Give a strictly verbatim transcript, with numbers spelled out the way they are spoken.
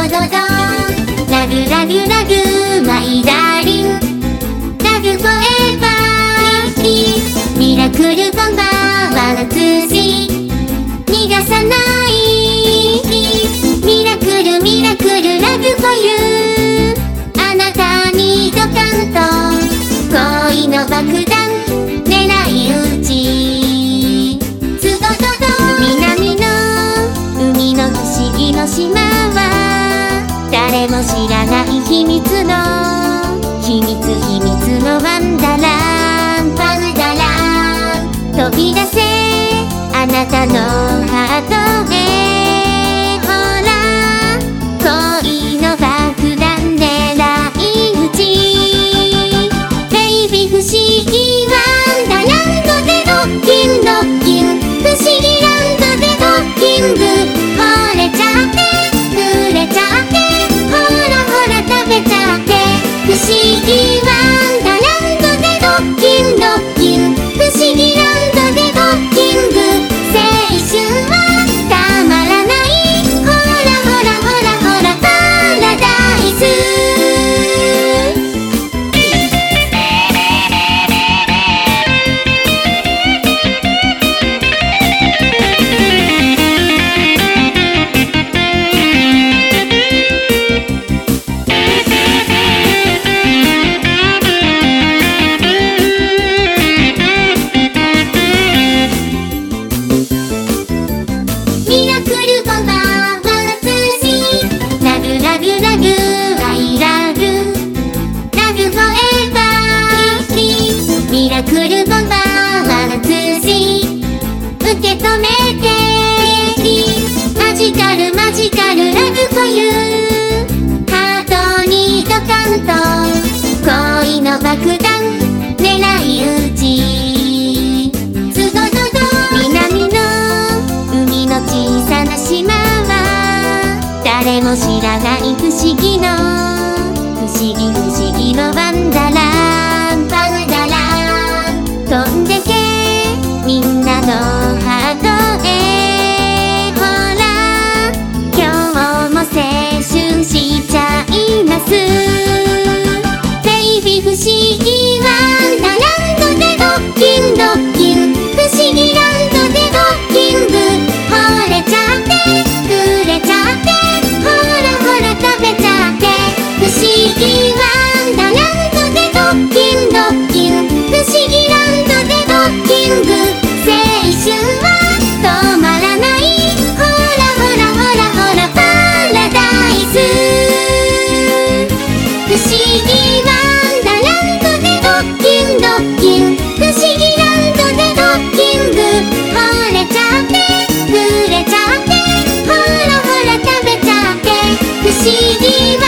ドドラグラグラグマイダーリンラグフォーエバーミラクルボンバーワンツースリー逃がさないミラクルミラクルラグフォーユーあなたにドカンと恋の爆弾狙い撃ちスドドド南の海の不思議の島は誰も知らない秘密の秘密秘密のワンダーランワンダーラン飛び出せあなたのハートへほら恋の爆弾狙い撃ちベイビー不思議ワンダーランドでドッキンドッキン不思議ランドでドッキング惚れちゃって濡れちゃってほらほら食べちゃって不思議ワンダーランドでドッキンドッキン不思議ランドでドッキング青春はたまらないほらほらほらほらパラダイスミラクルボンバーワンツースリーラグラグラグアイラグラグフォーエバーミラクルボンバーワンツースリー受け止めてマジカルマジカルラグフォーユーハートにドカンと恋の爆弾狙い撃ちスドドド南の海の小さな島は誰も知らない不思議の不思議不思議のワンダーランワンダーラン飛んでけみんなのハートへほら今日も青春しちゃいますベイビー不思議ワンダーランドでドッキンドッキン不思議ランドでドッキング惚れちゃって触れちゃってほらほら食べちゃって不思議ワンダーランドでドッキンドッキン不思議ランドでドッキング青春は止まらないほらほらほらほらパラダイス不思議ワンダーランドでドッキンドッキン不思議ランドでドッキング惚れちゃって触れちゃってほらほら食べちゃって不思議ワ